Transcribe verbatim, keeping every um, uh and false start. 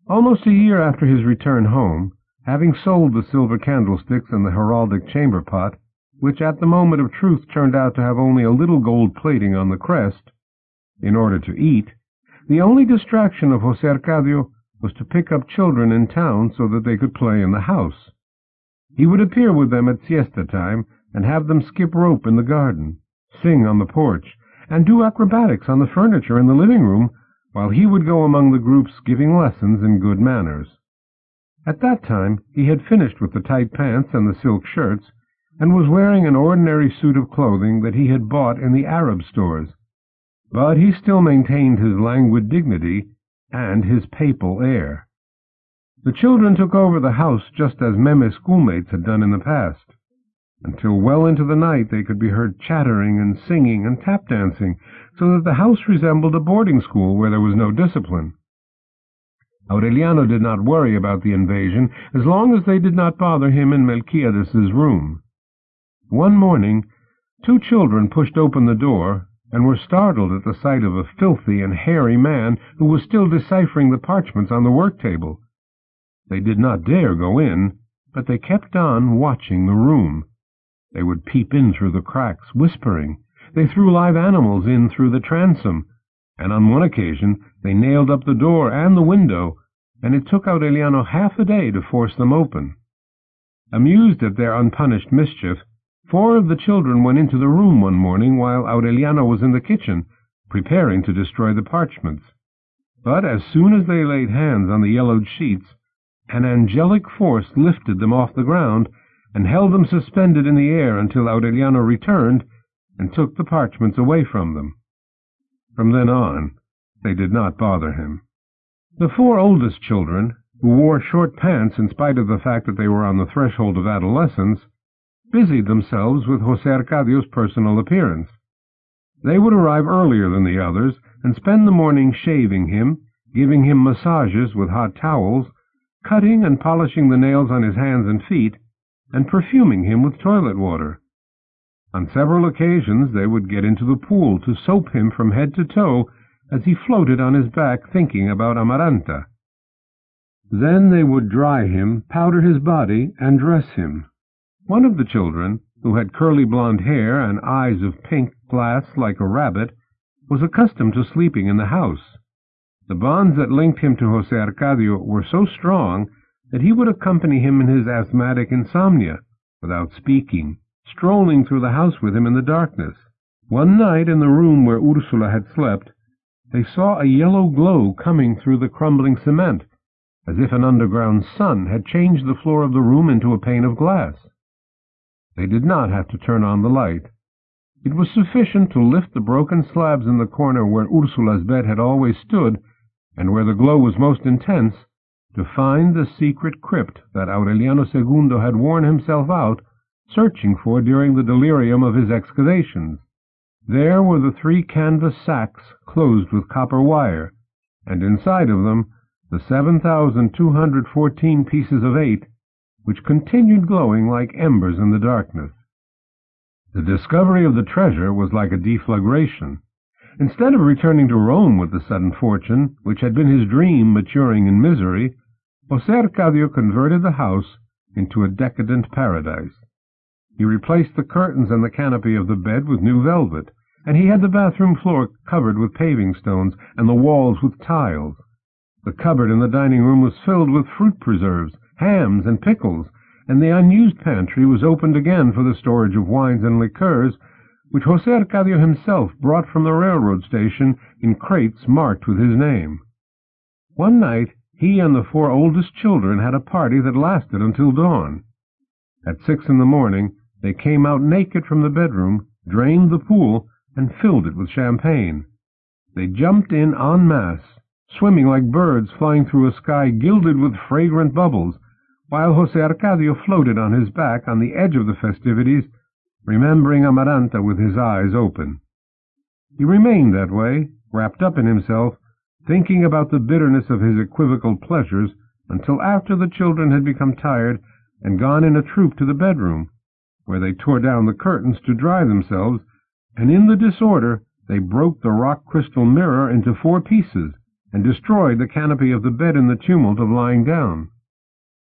Almost a year after his return home, having sold the silver candlesticks and the heraldic chamber pot, which at the moment of truth turned out to have only a little gold plating on the crest, in order to eat, the only distraction of José Arcadio was to pick up children in town so that they could play in the house. He would appear with them at siesta time and have them skip rope in the garden, sing on the porch, and do acrobatics on the furniture in the living room, while he would go among the groups giving lessons in good manners. At that time he had finished with the tight pants and the silk shirts, and was wearing an ordinary suit of clothing that he had bought in the Arab stores, but he still maintained his languid dignity and his papal air. The children took over the house just as Meme's schoolmates had done in the past. Until well into the night they could be heard chattering and singing and tap-dancing, so that the house resembled a boarding school where there was no discipline. Aureliano did not worry about the invasion as long as they did not bother him in Melquiades's room. One morning, two children pushed open the door and were startled at the sight of a filthy and hairy man who was still deciphering the parchments on the work-table. They did not dare go in, but they kept on watching the room. They would peep in through the cracks, whispering. They threw live animals in through the transom, and on one occasion they nailed up the door and the window, and it took Aureliano half a day to force them open. Amused at their unpunished mischief, four of the children went into the room one morning while Aureliano was in the kitchen, preparing to destroy the parchments. But as soon as they laid hands on the yellowed sheets, an angelic force lifted them off the ground and held them suspended in the air until Aureliano returned and took the parchments away from them. From then on, they did not bother him. The four oldest children, who wore short pants in spite of the fact that they were on the threshold of adolescence, busied themselves with José Arcadio's personal appearance. They would arrive earlier than the others and spend the morning shaving him, giving him massages with hot towels, cutting and polishing the nails on his hands and feet, and perfuming him with toilet water. On several occasions they would get into the pool to soap him from head to toe as he floated on his back thinking about Amaranta. Then they would dry him, powder his body, and dress him. One of the children, who had curly blonde hair and eyes of pink glass like a rabbit, was accustomed to sleeping in the house. The bonds that linked him to José Arcadio were so strong that he would accompany him in his asthmatic insomnia, without speaking, strolling through the house with him in the darkness. One night in the room where Ursula had slept, they saw a yellow glow coming through the crumbling cement, as if an underground sun had changed the floor of the room into a pane of glass. They did not have to turn on the light. It was sufficient to lift the broken slabs in the corner where Ursula's bed had always stood, and where the glow was most intense, to find the secret crypt that Aureliano Segundo had worn himself out, searching for during the delirium of his excavations. There were the three canvas sacks closed with copper wire, and inside of them the seven thousand two hundred fourteen pieces of eight, which continued glowing like embers in the darkness. The discovery of the treasure was like a deflagration. Instead of returning to Rome with the sudden fortune, which had been his dream maturing in misery, José Arcadio converted the house into a decadent paradise. He replaced the curtains and the canopy of the bed with new velvet, and he had the bathroom floor covered with paving stones and the walls with tiles. The cupboard in the dining room was filled with fruit preserves, hams, and pickles, and the unused pantry was opened again for the storage of wines and liqueurs, which José Arcadio himself brought from the railroad station in crates marked with his name. One night he and the four oldest children had a party that lasted until dawn. At six in the morning they came out naked from the bedroom, drained the pool, and filled it with champagne. They jumped in en masse, swimming like birds flying through a sky gilded with fragrant bubbles, while José Arcadio floated on his back on the edge of the festivities, remembering Amaranta with his eyes open. He remained that way, wrapped up in himself, thinking about the bitterness of his equivocal pleasures until after the children had become tired and gone in a troop to the bedroom, where they tore down the curtains to dry themselves, and in the disorder they broke the rock crystal mirror into four pieces and destroyed the canopy of the bed in the tumult of lying down.